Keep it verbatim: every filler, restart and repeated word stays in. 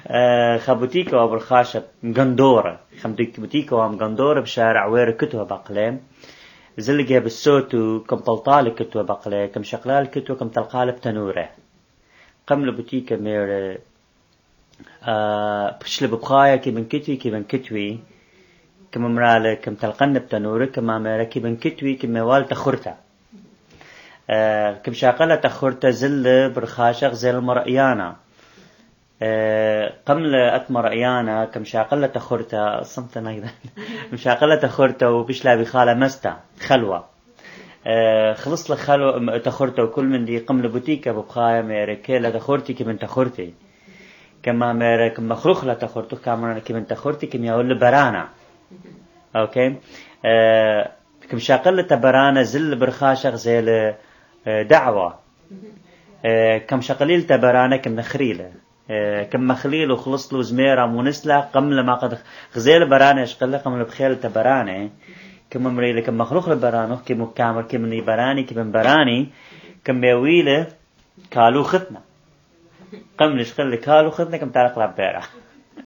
خبوتيكا وبالخاشة مقندورة خمديك بوتيكا ومقندورة بشارع وير كتوة بقلة زلقة بالسوتو كم طلطال كتوة بقلة كم شقلال كتوة كم تلقال بتنورة قمل بوتيكا مير بخشل ببخايا كي من كتوي كي من كتوي كم مرالة كم تلقن بتنورة كم عمارة كي من كتوي كم موال تخرتا كم شاقلة تخرتا زل برخاشة زل مرأيانا قمل أتمر أيانا كم شاقلة تخرتا صمتنا أيضا مشاقلة تخرتا وبشلا بخالة مستا خلوة خلص لك خلوة تخرتا وكل من دي قمل بوتيكا ببخايا ميركيلة تخرتي كمن تخرتي كما مير كم مخلوق لا تخرتو كامرنا كمن تخرتي كم يقول برانا أوكي كم شاقلة تبرانا زل برخاشة زي دعوة كم شقليل تبرانا كم نخريلة كم مخليل وخلص له زميرة منسلة قمل ما قد غزيل برانة يشقل قمل بخيل تبرانة كم مريلة كم مخلوق البرانة كم كامر كم ني براني كم براني كم بيويلة كالو ختنا قمل يشقل كالو ختنا كم تعلق لبيرة